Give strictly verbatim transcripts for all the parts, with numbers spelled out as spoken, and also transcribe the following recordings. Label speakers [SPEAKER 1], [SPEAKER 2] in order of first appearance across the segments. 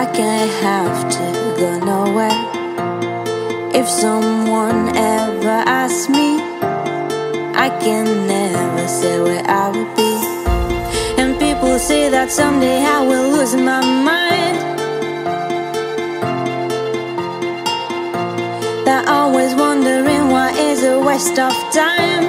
[SPEAKER 1] can't have to go nowhere. If someone ever asks me, I can never say where I would be. And people say that someday I will lose my mind. They're always wondering why is a waste of time.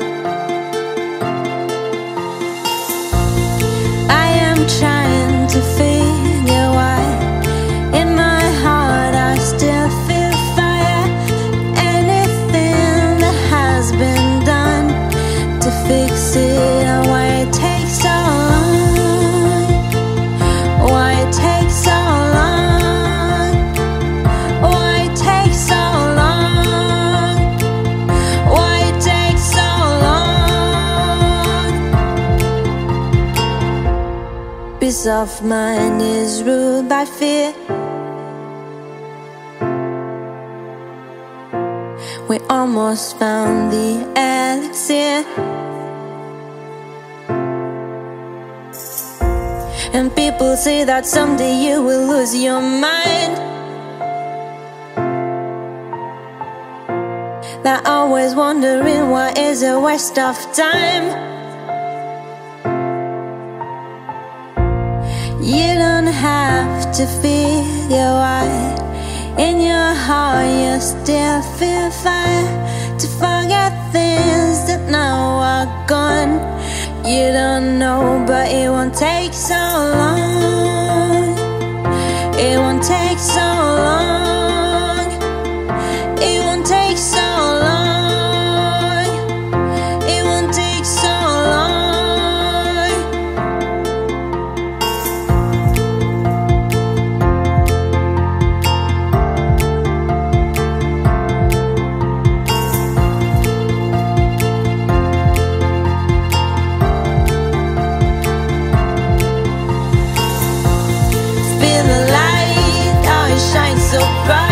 [SPEAKER 1] I am trying to figure why in my heart I still feel fire. Anything that has been done to fix it, and why it takes so long. Why it takes so long. Why it takes so long. Why it takes so long. Peace of mind is ruled by fear. We almost found the elixir. And people say that someday you will lose your mind. They're always wondering why is a waste of time. You don't have to figure why in your heart you still feel fire. To forget things that now are gone. You don't know, but it won't take so long. It won't take so long. It won't take so long. It won't take so long. Feel the light, how it shines so bright.